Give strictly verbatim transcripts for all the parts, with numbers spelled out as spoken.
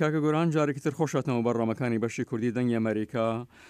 کاکە گۆران جارێکی تر خۆشاتنەوە بەڕامەکانی بەشی کوردی دەنگی ئەمریکا.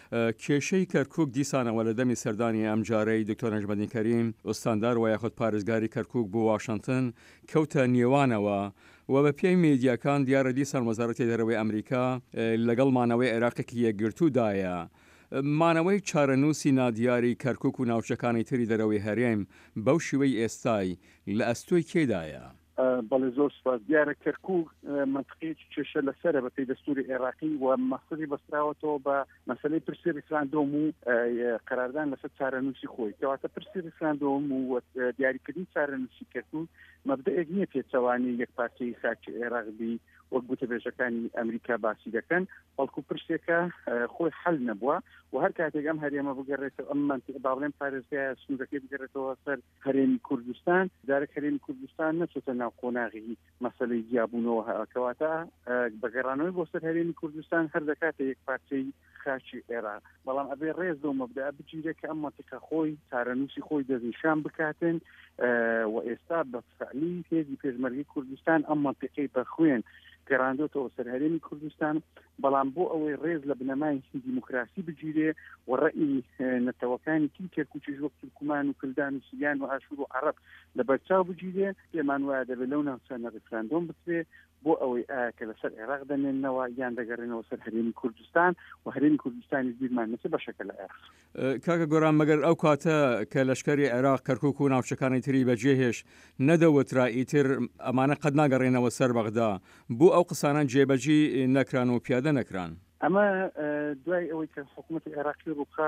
کێشەی کەرکووک دیسانەوە لە دەمی سەردانی ئەم جارەی دکتۆر نەجمەدین کەریم ئوستاندار و یاخود پارێزگاری کەرکووک بۆ واشنگتن کەوتە نێوانەوە و بە پێی میدیاکان دیارە دیسان وەزارەتی دەرەوەی ئەمریکا لەگەڵ مانەوەی عێراقێکی یەکگرتوودایە. مانەوەی چارەنووسی نادیاری کەرکووک و ناوچەکانی تری دەرەوەی هەرێم بەو شێوەی ئێستای لە ئەستۆی کێدایە؟ بەڵێ زۆر سپاس. دیارە کەرکووک منطقەیەکی کێشە لەسەرە بە پێی دەستوری عێراقی و مەسەڵی بەستراوەتەوە بە مەسەلەی پرسی ریفراندۆم و قەراردان لەسەر چارەنووسی خۆی. کەواتە پرسی ریفراندۆم و دیاریکردنی چارەنووسی کەرکووک مەبدەئێک نییە پێچەوانی یەک پارچەی خاکی عێراق بی وەک گوتەبێژەکانی ئەمریکا باسی دەکەن، بەڵکو پرسێکە خۆی حەل نەبووە و هەر کاتێک ئەم هەرێمە بگەڕێتەوە ئەم منطقە باڵێن پارێزگای سنوورەکەی بگەڕێتەوە سەر هەرێمی کوردستان، جارێک هەرێمی کوردستان نەچێتە ناو قۆناغی مەسەلەی جیابوونەوە. کەواتە بەگەڕانەوەی بۆ سەر هەرێمی کوردستان هەر دەکاتە یەک پارچەی خاکی عێراق. بەڵام ئەبێ ڕێز دەو مەبدە بچیرێت کە ئەم منطقە خۆی چارەنووسی خۆی دەستنیشان بکاتن و ئێستا بە فعلی هێزی پێشمەرگەی کوردستان ئەم منطقەی بەخوێن گەڕاندۆتەوە سەر هەرێمی کوردستان، بەڵام بۆ ئەوەی ڕێز لە بنەمای دیموکراسی بگیرێ و ڕەئی نەتەوەکانی تی کێرکووکیش وەک تورکمان و کلدان و سیان و ئاشور و عەرەب لە بەرچاو بگیرێ، پێمان وایە دەبێت لەو ناوچانە ریفراندۆم بکرێ بۆ ئەوەی ئایا کە لەسەر عێراق دەمێننەوە یان دەگەڕێنەوە سەر هەرێمی کوردستان و هەرێمی کوردستانی بیرمان نەچێ بەشەکە لە عێراق. کاکە گۆران مەگەر ئەو کاتە کە لەشکری عێراق کەرکووک و ناوچەکانی تری بەجێهێش نەدەوترا ئیتر ئەمانە قەت ناگەڕێنەوە سەر بەغدا، بۆ ئەو قسانە جێبەجی نەکران و پیادە نەکران؟ ئەمە دوای ئەوەی کە حکوومەتی عێراقی ڕووخا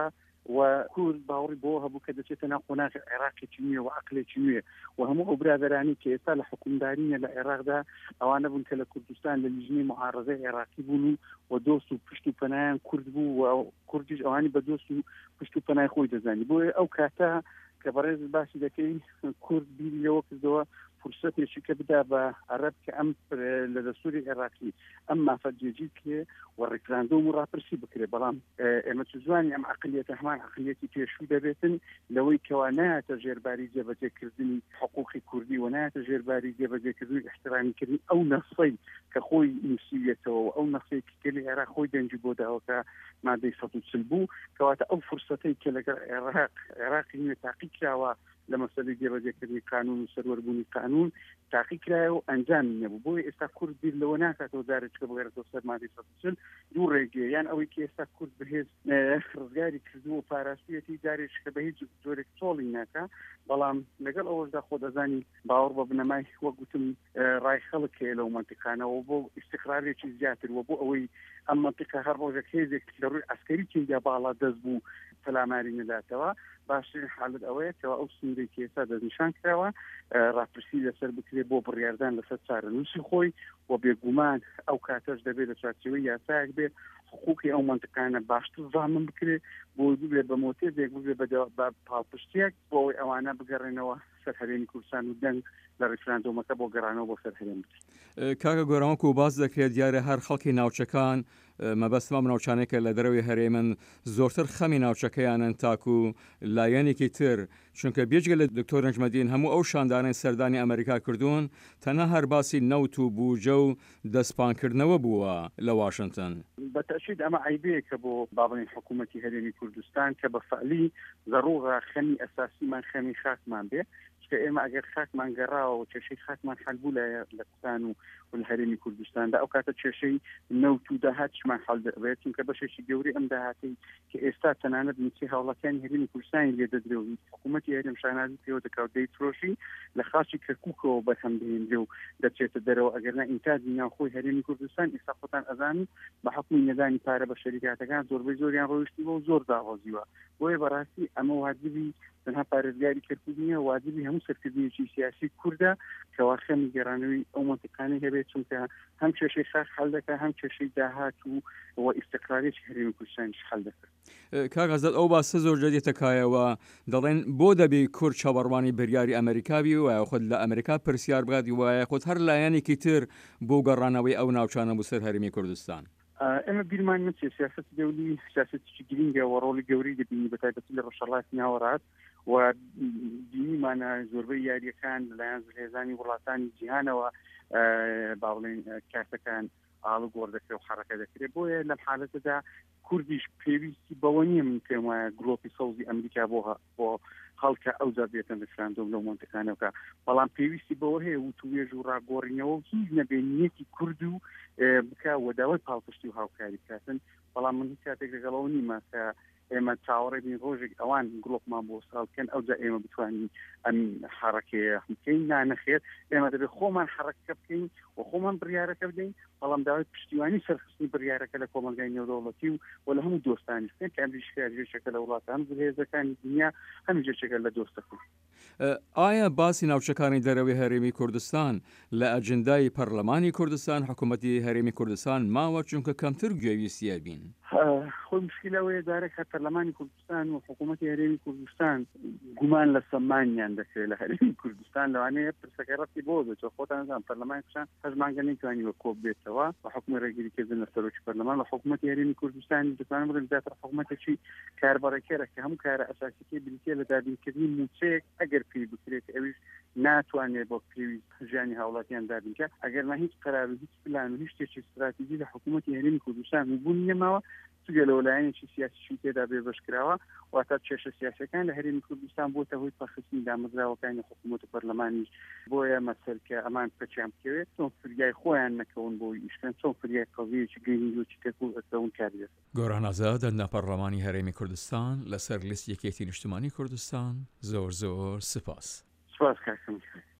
و کورد باوەڕی بۆ هەبوو کە دەچێتە ناو قۆناغی عێراقێکی نوێ و عەقلێکی نوێ و هەموو ئەو برادەرانی کە ئێستا لە حکومدارینە لە عێراقدا ئەوانە بوون کە لە کوردستان لە لیژنەی معارەزەی عێراقی بوون و دۆست و پشت و پەنایان کورد بوو و کوردیش ئەوانی بە دۆست و پشت و پەنای خۆی دەزانی. بۆیە ئەو کاتە کە بەڕێز باسی دەکەی کورد بیری لەوە کردەوە فرصتێکی کە بدا بە عەرەب کە ئەم لە دەستوری عێراقی ئەم مافەرجێجی بکرێ و ڕیفراندۆم و ڕاپرسی بکرێ. بەڵام ئێمە توزوانی ئەم عەقلیەتە هەمان عەقلیەتی پێشوو دەبێتن لەوەی کەوا نایەتە ژێرباری جێبەجێکردنی حقوقی کوردی و نایەتە ژێرباری جێبەجێکردنی احترامیکردنی ئەو نەسەی کە خۆی نووسیوێتەوە و ئەو نەسەی کلی عێراق خۆی دەنجی بۆ داوەکە مادەی سەد و چل بوو. کەواتە ئەو فرسەتەی کە لەگەڵ عێراق عێراقی نوێ تاقی کراوە لە مەسەلەی جێبەجێکردنی قانون و سەروەربوونی قانون تاقی کرایە و ئەنجامی نەبوو. بۆیە ئێستا کورد بیر لەوە ناکاتەوە جارێککە بگەڕێتەوە سەر مادەی سەد و چل. دوو ڕێگەیە، یان ئەوەی کە ئێستا کورد بەهێز ڕزگاری کردووە و پاراستویەتی جارێککە بە هیچ جۆرێک تۆڵی ناکا، بەڵام لەگەڵ ئەوەشدا خۆ دەزانی باوەڕ بە بنەمای وەک گوتم ڕای خەڵک هەیە لەو منطقانەوە بۆ ئیستیقرارێکی زیاتر و بۆ ئەوەی ئەم منطقە هەر ڕۆژێک هێزێک لە ڕووی عەسکەری تێیدا باڵا دەست بوو پەلاماری نەداتەوە. باشترین حالت ئەوەیە کەەوە ئەو سنوورێکی کە ئێستا دەستنیشان کراوە ڕاپرسی لەسەر بکرێ بۆ بڕیاردان لەسەر چارەنووسی خۆی و بێگومان ئەو کاتەش دەبێت لە چارچێوەی یاسایەک بێت حقوقی ئەو منطقانە باشتر زامن بکرێ بۆ بێ بە مۆتێزێک بێ بە پاڵپشتێک بۆ ئەوەی ئەوانە بگەڕێنەوە سەر هەرێمی کوردستان و دەنگ لە ڕیفراندۆمەکە بۆ گەڕانەوە بۆ سەر هەرێم بکرێت. کاکە گۆرانوەکو باز دەکرێت دیارە هەر خەڵکی ناوچەکان مەبەستمام ناوچانێکە لە دەرەوەی هەرێمن زۆرتر خەمی ناوچەکەیانن تاکو لایەنێکی تر، چونکە بێجگە لە دکتۆر نەجمەدین هەموو ئەو شاندانەی سەردانی ئەمریکا کردوون تەنها هەر باسی نەوت و بووجە و دەستپانکردنەوە بووە لە واشنگتن. بەتەشید ئەمە عیبەیەکە بۆ باڵێن حکوومەتی هەرێمی کوردستان کە بە فعلی زەڕوغا خەمی ئەساسیمان خەمی خاکمان بێ، کە ئێمە ئەگەر خاکمان گەڕاوە و کێشەی خاکمان حەلبوو لە کوردستان و لە هەرێمی کوردستاندا ئەو کاتە کێشەی نەوت و داهاتشمان حەڵ دەبێت، چونکە بەشێکی گەوری ئەم داهاتی کە ئێستا تەنانەت نووسی هاوڵاتیانی هەرێمی کوردستانی لێ دەدرێت حکوومەتی هەرێم شانازی پێوە دەکات دەیترۆشی لە خاچی کەرکووکەوە بەرهەم دێنرێ و دەچێتە دەرەوە ئەگەرنا ئینتاجی ناوخۆی هەرێمی کوردستان ئێستا خۆتان ئەزانن بە حکومی نەدانی پارە بە شەریکاتەکان زۆربەی زۆریان ڕۆیشتیوە و زۆر داوەزیوە. بۆیە بەڕاستی ئەمە واجبی تەنها پارێزگاری کەرکووک نییە، واجبی هەموو سەرکردنیەکی سیاسی کوردە کەوا خەمی گەڕانەوەی ئەو منطقانەی هەبێت، چونکە هەم کێشەی خاک حەڵ دەکات هەم کێشەی داهات و و ئیستیقرارێکی هەرێمی کوردستانیش حەڵ دەکات. کاک عەزەت ئەو باسە زۆر جدیدە کایەوە دەڵێن بۆ دەبێ کورد چاوەڕوانی بڕیاری ئەمریکاوی وایە خۆت لە ئەمریکا پرسیار بگات وایە خۆت هەر لایەنێکی تر بۆ گەڕانەوەی ئەو ناوچانە بۆ سەر هەرێمی کوردستان. ئێمە بیرمان نەچێت سیاست دەولی سیاسەتێکی گرینگە و ڕۆڵی گەوری دەبینی بەتایبەتی لە ڕۆژهەڵاتی ناوەڕات و بینیمانە زۆربەی یاریەکان لەلایەن هێزانی وڵاتانی جیهانەوە باڵێن کارتەکان ئاڵ گۆڕدەکرێت و حرەکە دەکرێت بۆیە لەم حالەتەدا کوردیش پێویستی بەوە نییە من پێم وایە گڵۆپی سەوزی ئەمریکا بۆ بۆ هەڵکە ئەوجا بێتە ڕفراندۆم لەو مۆنتەکانەوەکە بەڵام پێویستی بەوە هەیە وتوێژ و ڕاگۆڕینەوە هیچ نەبێنیەتی کورد و بکە وەداوای پاڵپشتی و هاوکاری بکاتن بەڵام من هیچ کاتێک لەگەڵەوە نیمە کە ئێمە چاوەڕێبین ڕۆژێک ئەوان گڵۆپمان بۆ ساڵکەن ئەوجا ئێمە بتوانین ئەم حرەکەیە بکەین نانەخێت ئێمە دەبێت خۆمان حرەکە بکەین و خۆمان بڕیارەکە بدەین بەڵام داوای پشتیوانی سەرخستنی بڕیارەکە لە کۆمەلگای نێودەوڵەتی و و لە هەموو دۆستانی بکەین کە ئەمریکا جێچەکە لە وڵاتان هێزەکانی دنیا هەموو جێچەکە لە دۆستەکە. ئایا باسی ناوچەکانی دەرەوەی هەرێمی کوردستان لە ئەجندای پەرلەمانی کوردستان حکوومەتی هەرێمی کوردستان ماوە چونکە کەمتر گوێویستیە بین؟ خۆی مشکلەوەیە دارێک هە پەرلەمانی کوردستان و حکوومەتی هەرێمی کوردستان گومان لە سەمانیان دەکرێت لە هەرێمی کوردستان لەوانەیە پرسەکە ڕەتی بۆ بێت خۆتان نەزان پەرلەمانی کوردستان هەژمانگە نەیتوانی وە کۆب بێتەوە و حکومە ڕێگریکردن لە سەرۆکی پەرلەمان لە حکوومەتی هەرێمی کوردستان دەتوانن بڵێن زیاتر حکوومەتێکی کاربڕێکێرە کە هەموو کارە ئەساسیەکەی بریتە لە دابینکردنی موچەیەک ئەگەر پێی بکرێت ئەویش ناتوانێت بۆ پێویست ژیانی هاوڵاتیان دابینکە ئەگەر ما هیچ قرار و هیچ پلان و هیچ شتێکی استراتیژی لە حکوومەتی هەرێمی کوردستان بوون نەماوە سگە لە وەلایەنێکی سیاسیشی تێدا بێبەشکراوە واتە کێشە سیاسەکان لە هەرێمی کوردستان بۆتە هۆی پاخستنی دامەزراوەکانی حکوومەت و پەرلەمانی بۆیە مەسەر کە ئەمان پەچیان بکەوێت چۆن فریای خۆیان نەکەون بۆی ئیشکەن چۆن فریای قەویەکی گەینی تێکەون کاریێت. گۆران ئازاد لە پەرلەمانی هەرێمی کوردستان لەسەر لیست یەکێتی نیشتمانی کوردستان زۆر زۆر سپاس. سپاس کاکەم.